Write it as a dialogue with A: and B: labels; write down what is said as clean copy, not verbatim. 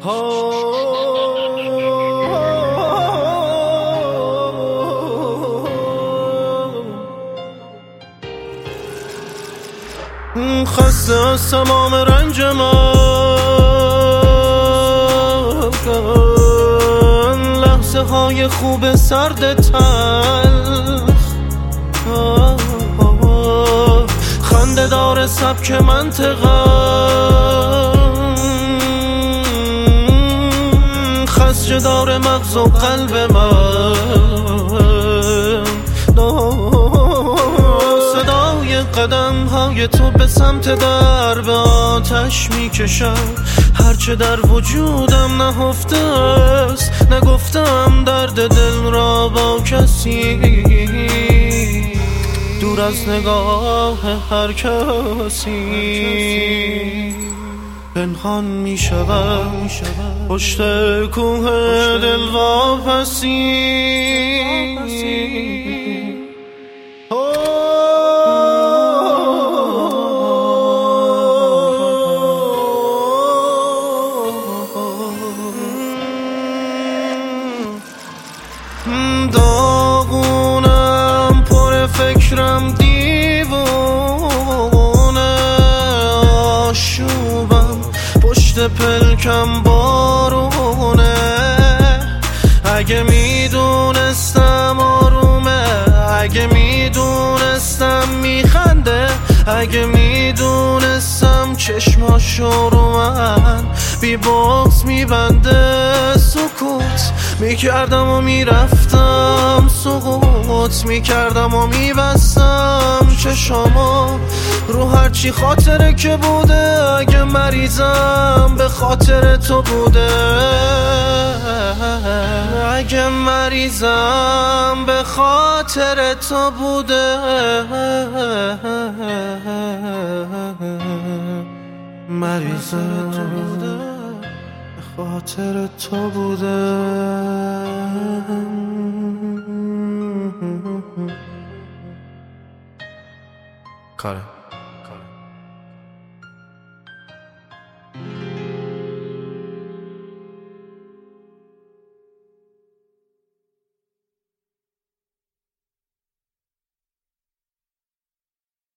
A: خسته از تمام رنج من، لحظه های خوب سرد تلخ، خنده دار سبک منطقم، خسجه دار مغز و قلب من. صدای قدم های تو به سمت در به آتش میکشم، هرچه در وجودم نهفته است، نگفتم درد دل را با کسی، دور از نگاه هر کسی. پنهان می شود پشت کوه دل واپسی. داغونم پر فکرم دیوونه، آشوبم پشت پلکم بارونه. اگه میدونستم آرومه، اگه میدونستم میخنده، اگه میدونستم چشماشو رو من بی بغض میبنده، سکوت میکردم و میرفتم، سقوط میکردم و میبستم چشامو رو هرچی خاطره که بوده. اگه مریضم به خاطر تو بوده، اگه مریضم به خاطر تو بوده، مریضم به خاطر تو بوده. کاره